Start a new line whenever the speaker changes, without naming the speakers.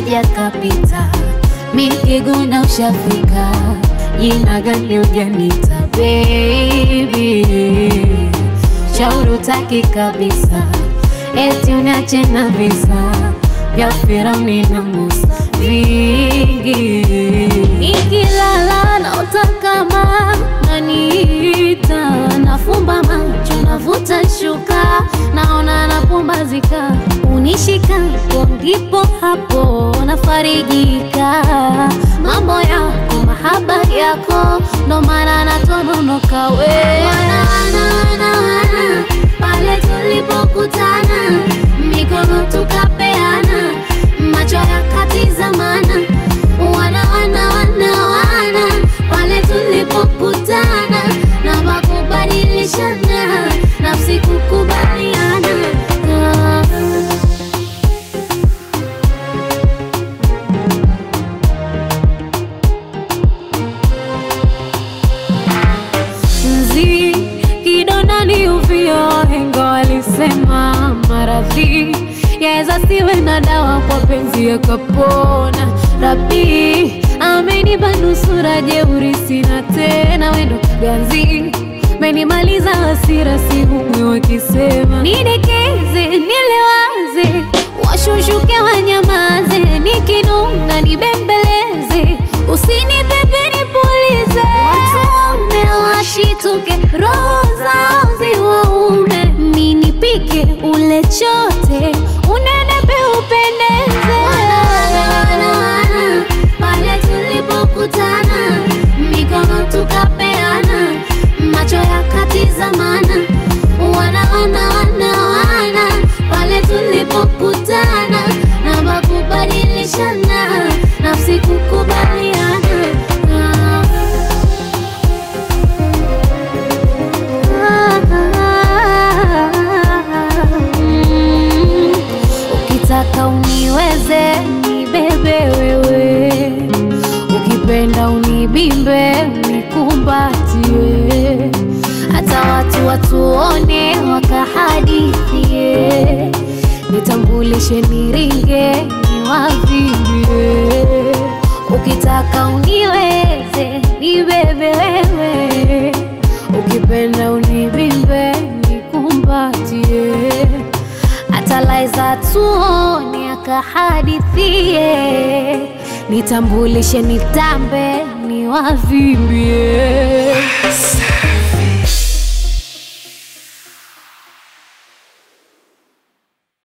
kaja kapita, mikiguna ushafika, jina gani ujanita baby, shauri utaki kabisa, eti uniache na visa vya Firauni na Musa vingi. Nikilala naota kama naniita, nafumba macho navuta shuka, naona napumbazika, unishika ndipo hapo nafarijika. Mambo yako mahaba yako ndo maana natononoka we. Wana pale tulipokutana, mikono tukapeana, macho yakatizamana. Wana pale tulipokutana, na makubadilishana, nafsi kukubaliana. Nzi kidonda ni uvio, henga walisema maradhi yaeza siwe na dawa, kwa penzi yakapona. Rabi amenipa nusura, jeuri sina tena, wendo ganzi menimaliza hasira, sihumwi wakisema nidekeze nilewaze, washushuke wanyamaze, nikinuna nibembeleze, usinipepe nipulize, watume washituke, roho zao ziwaume, ninipike ule chote, unenepe upendeze. Pale tulipokutana, mikono tukapeana, macho yakatizamana. Wana pale tulipokutana, na makubadilishana, nafsi kukubaliana. Ukitaka uniweze nibebe wewe, ukipenda unibimbe unikumbatie, hata watu watuone wakahadithie, nitambulishe niringe niwavimbie. Ukitaka uniweze nibebe wewe, ukipenda unibimbe unikumbatie, hata laiza tuone akahadithie, nitambulishe nitambe niwavimbie.